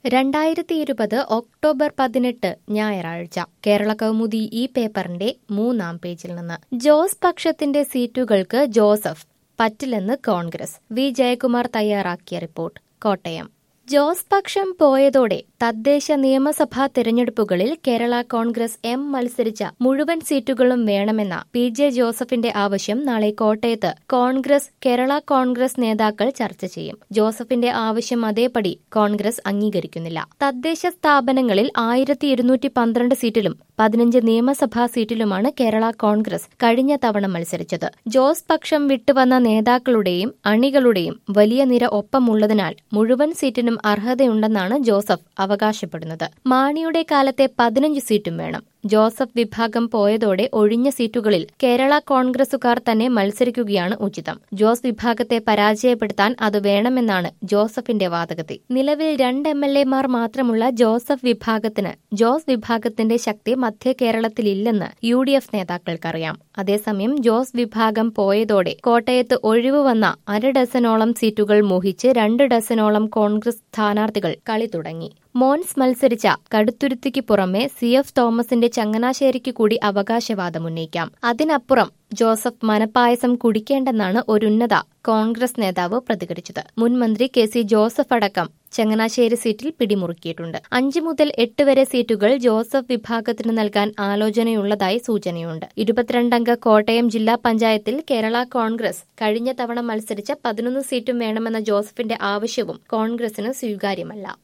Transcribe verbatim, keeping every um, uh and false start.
രണ്ടായിരത്തി ഇരുപത് ഒക്ടോബർ പതിനെട്ട് ഞായറാഴ്ച കേരള കൗമുദി ഈ പേപ്പറിന്റെ മൂന്നാം പേജിൽ നിന്ന് ജോസ് പക്ഷത്തിന്റെ സീറ്റുകൾക്ക് ജോസഫ് പറ്റില്ലെന്ന് കോൺഗ്രസ്. വി ജയകുമാർ തയ്യാറാക്കിയ റിപ്പോർട്ട്. കോട്ടയം. ജോസ് പക്ഷം പോയതോടെ തദ്ദേശ നിയമസഭാ തെരഞ്ഞെടുപ്പുകളിൽ കേരള കോൺഗ്രസ് എം മത്സരിച്ച മുഴുവൻ സീറ്റുകളും വേണമെന്ന പി ജെ ജോസഫിന്റെ ആവശ്യം നാളെ കോട്ടയത്ത് കോൺഗ്രസ് കേരള കോൺഗ്രസ് നേതാക്കൾ ചർച്ച ചെയ്യും. ജോസഫിന്റെ ആവശ്യം അതേപടി കോൺഗ്രസ് അംഗീകരിക്കുന്നില്ല. തദ്ദേശ സ്ഥാപനങ്ങളിൽ ആയിരത്തി ഇരുന്നൂറ്റി പന്ത്രണ്ട് സീറ്റിലും പതിനഞ്ച് നിയമസഭാ സീറ്റിലുമാണ് കേരള കോൺഗ്രസ് കഴിഞ്ഞ തവണ മത്സരിച്ചത്. ജോസ് പക്ഷം വിട്ടുവന്ന നേതാക്കളുടെയും അണികളുടെയും വലിയ നിര ഒപ്പമുള്ളതിനാൽ മുഴുവൻ സീറ്റിനും അർഹതയുണ്ടെന്നാണ് ജോസഫ് അവകാശപ്പെടുന്നത്. മാണിയുടെ കാലത്തെ പതിനഞ്ച് സീറ്റും വേണം. ജോസഫ് വിഭാഗം പോയതോടെ ഒഴിഞ്ഞ സീറ്റുകളിൽ കേരള കോൺഗ്രസുകാർ തന്നെ മത്സരിക്കുകയാണ് ഉചിതം. ജോസ് വിഭാഗത്തെ പരാജയപ്പെടുത്താൻ അത് വേണമെന്നാണ് ജോസഫിന്റെ വാദഗതി. നിലവിൽ രണ്ട് എം എൽ എമാർ മാത്രമുള്ള ജോസഫ് വിഭാഗത്തിന് ജോസ് വിഭാഗത്തിന്റെ ശക്തി മധ്യ കേരളത്തിലില്ലെന്ന് യു ഡി എഫ് നേതാക്കൾക്കറിയാം. അതേസമയം ജോസ് വിഭാഗം പോയതോടെ കോട്ടയത്ത് ഒഴിവ് വന്ന അര ഡസനോളം സീറ്റുകൾ മോഹിച്ച് രണ്ട് ഡസനോളം കോൺഗ്രസ് സ്ഥാനാർത്ഥികൾ കളി തുടങ്ങി. മോൻസ് മത്സരിച്ച കടുത്തുരുത്തിക്ക് പുറമെ സി എഫ് തോമസിന്റെ ചങ്ങനാശ്ശേരിക്ക് കൂടി അവകാശവാദമുന്നയിക്കാം. അതിനപ്പുറം ജോസഫ് മനപ്പായസം കുടിക്കേണ്ടെന്നാണ് ഒരുന്നത കോൺഗ്രസ് നേതാവ് പ്രതികരിച്ചത്. മുൻ മന്ത്രി കെ സി ജോസഫ് അടക്കം ചങ്ങനാശ്ശേരി സീറ്റിൽ പിടിമുറുക്കിയിട്ടുണ്ട്. അഞ്ചു മുതൽ എട്ട് വരെ സീറ്റുകൾ ജോസഫ് വിഭാഗത്തിന് നൽകാൻ ആലോചനയുള്ളതായി സൂചനയുണ്ട്. ഇരുപത്തിരണ്ടംഗ കോട്ടയം ജില്ലാ പഞ്ചായത്തിൽ കേരള കോൺഗ്രസ് കഴിഞ്ഞ തവണ മത്സരിച്ച പതിനൊന്ന് സീറ്റും വേണമെന്ന ജോസഫിന്റെ ആവശ്യവും കോൺഗ്രസിന് സ്വീകാര്യമല്ല.